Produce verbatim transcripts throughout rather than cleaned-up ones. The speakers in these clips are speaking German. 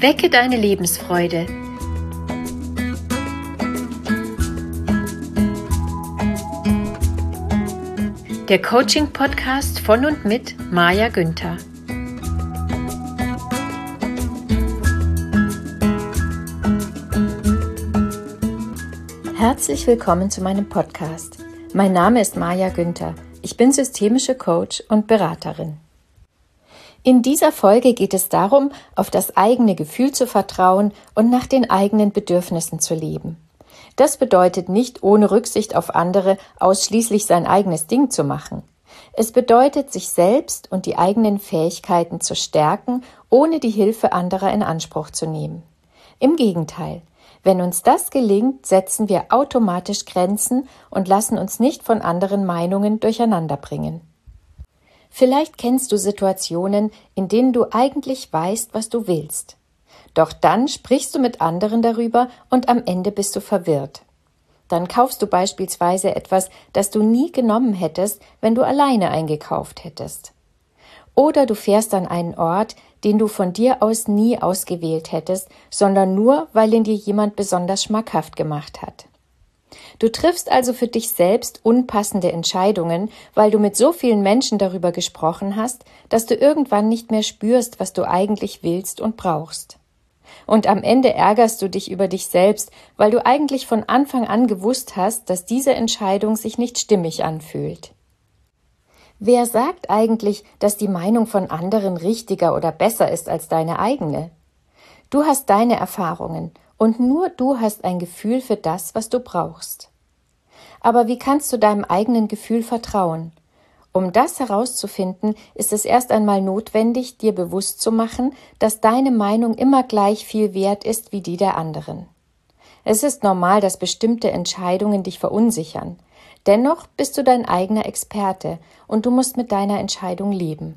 Wecke deine Lebensfreude. Der Coaching-Podcast von und mit Maja Günther. Herzlich willkommen zu meinem Podcast. Mein Name ist Maja Günther. Ich bin systemische Coach und Beraterin. In dieser Folge geht es darum, auf das eigene Gefühl zu vertrauen und nach den eigenen Bedürfnissen zu leben. Das bedeutet nicht, ohne Rücksicht auf andere ausschließlich sein eigenes Ding zu machen. Es bedeutet, sich selbst und die eigenen Fähigkeiten zu stärken, ohne die Hilfe anderer in Anspruch zu nehmen. Im Gegenteil, wenn uns das gelingt, setzen wir automatisch Grenzen und lassen uns nicht von anderen Meinungen durcheinanderbringen. Vielleicht kennst du Situationen, in denen du eigentlich weißt, was du willst. Doch dann sprichst du mit anderen darüber und am Ende bist du verwirrt. Dann kaufst du beispielsweise etwas, das du nie genommen hättest, wenn du alleine eingekauft hättest. Oder du fährst an einen Ort, den du von dir aus nie ausgewählt hättest, sondern nur, weil ihn dir jemand besonders schmackhaft gemacht hat. Du triffst also für dich selbst unpassende Entscheidungen, weil du mit so vielen Menschen darüber gesprochen hast, dass du irgendwann nicht mehr spürst, was du eigentlich willst und brauchst. Und am Ende ärgerst du dich über dich selbst, weil du eigentlich von Anfang an gewusst hast, dass diese Entscheidung sich nicht stimmig anfühlt. Wer sagt eigentlich, dass die Meinung von anderen richtiger oder besser ist als deine eigene? Du hast deine Erfahrungen und nur du hast ein Gefühl für das, was du brauchst. Aber wie kannst du deinem eigenen Gefühl vertrauen? Um das herauszufinden, ist es erst einmal notwendig, dir bewusst zu machen, dass deine Meinung immer gleich viel wert ist wie die der anderen. Es ist normal, dass bestimmte Entscheidungen dich verunsichern. Dennoch bist du dein eigener Experte und du musst mit deiner Entscheidung leben.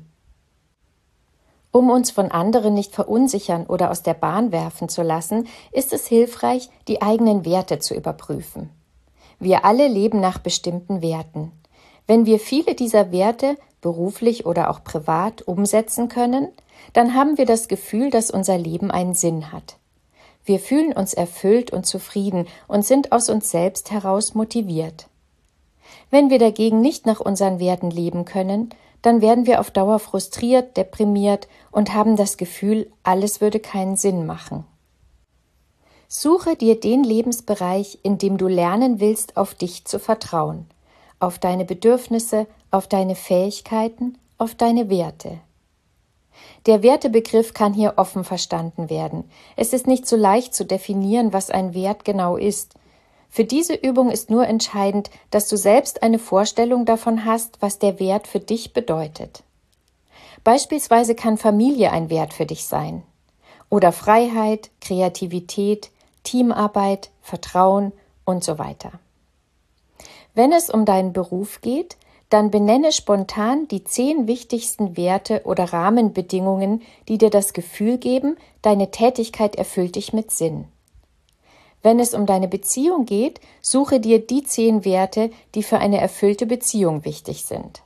Um uns von anderen nicht verunsichern oder aus der Bahn werfen zu lassen, ist es hilfreich, die eigenen Werte zu überprüfen. Wir alle leben nach bestimmten Werten. Wenn wir viele dieser Werte, beruflich oder auch privat, umsetzen können, dann haben wir das Gefühl, dass unser Leben einen Sinn hat. Wir fühlen uns erfüllt und zufrieden und sind aus uns selbst heraus motiviert. Wenn wir dagegen nicht nach unseren Werten leben können, dann werden wir auf Dauer frustriert, deprimiert und haben das Gefühl, alles würde keinen Sinn machen. Suche dir den Lebensbereich, in dem du lernen willst, auf dich zu vertrauen, auf deine Bedürfnisse, auf deine Fähigkeiten, auf deine Werte. Der Wertebegriff kann hier offen verstanden werden. Es ist nicht so leicht zu definieren, was ein Wert genau ist. Für diese Übung ist nur entscheidend, dass du selbst eine Vorstellung davon hast, was der Wert für dich bedeutet. Beispielsweise kann Familie ein Wert für dich sein. Oder Freiheit, Kreativität, Teamarbeit, Vertrauen und so weiter. Wenn es um deinen Beruf geht, dann benenne spontan die zehn wichtigsten Werte oder Rahmenbedingungen, die dir das Gefühl geben, deine Tätigkeit erfüllt dich mit Sinn. Wenn es um deine Beziehung geht, suche dir die zehn Werte, die für eine erfüllte Beziehung wichtig sind.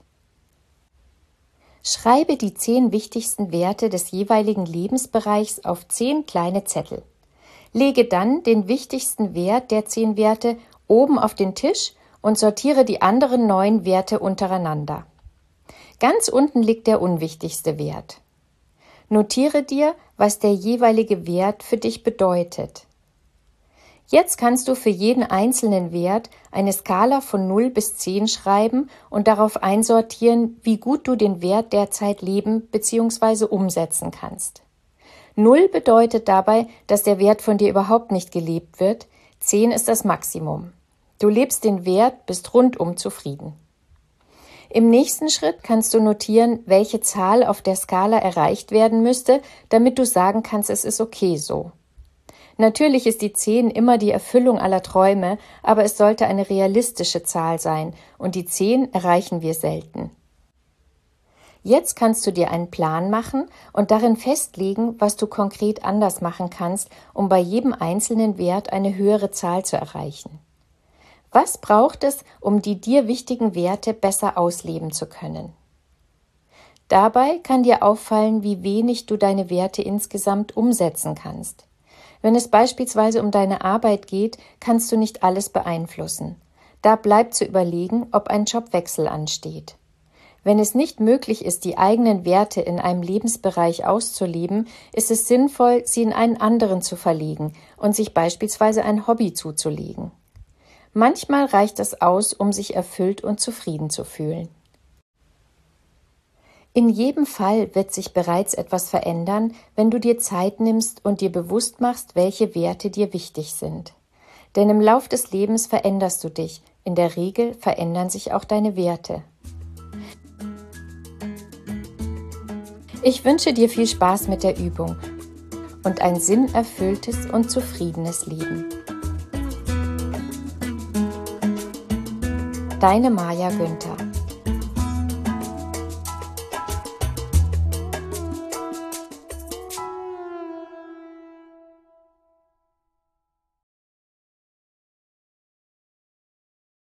Schreibe die zehn wichtigsten Werte des jeweiligen Lebensbereichs auf zehn kleine Zettel. Lege dann den wichtigsten Wert der zehn Werte oben auf den Tisch und sortiere die anderen neun Werte untereinander. Ganz unten liegt der unwichtigste Wert. Notiere dir, was der jeweilige Wert für dich bedeutet. Jetzt kannst du für jeden einzelnen Wert eine Skala von null bis zehn schreiben und darauf einsortieren, wie gut du den Wert derzeit leben bzw. umsetzen kannst. null bedeutet dabei, dass der Wert von dir überhaupt nicht gelebt wird, zehn ist das Maximum. Du lebst den Wert, bist rundum zufrieden. Im nächsten Schritt kannst du notieren, welche Zahl auf der Skala erreicht werden müsste, damit du sagen kannst, es ist okay so. Natürlich ist die zehn immer die Erfüllung aller Träume, aber es sollte eine realistische Zahl sein und die zehn erreichen wir selten. Jetzt kannst du dir einen Plan machen und darin festlegen, was du konkret anders machen kannst, um bei jedem einzelnen Wert eine höhere Zahl zu erreichen. Was braucht es, um die dir wichtigen Werte besser ausleben zu können? Dabei kann dir auffallen, wie wenig du deine Werte insgesamt umsetzen kannst. Wenn es beispielsweise um deine Arbeit geht, kannst du nicht alles beeinflussen. Da bleibt zu überlegen, ob ein Jobwechsel ansteht. Wenn es nicht möglich ist, die eigenen Werte in einem Lebensbereich auszuleben, ist es sinnvoll, sie in einen anderen zu verlegen und sich beispielsweise ein Hobby zuzulegen. Manchmal reicht es aus, um sich erfüllt und zufrieden zu fühlen. In jedem Fall wird sich bereits etwas verändern, wenn du dir Zeit nimmst und dir bewusst machst, welche Werte dir wichtig sind. Denn im Lauf des Lebens veränderst du dich. In der Regel verändern sich auch deine Werte. Ich wünsche dir viel Spaß mit der Übung und ein sinnerfülltes und zufriedenes Leben. Deine Maja Günther.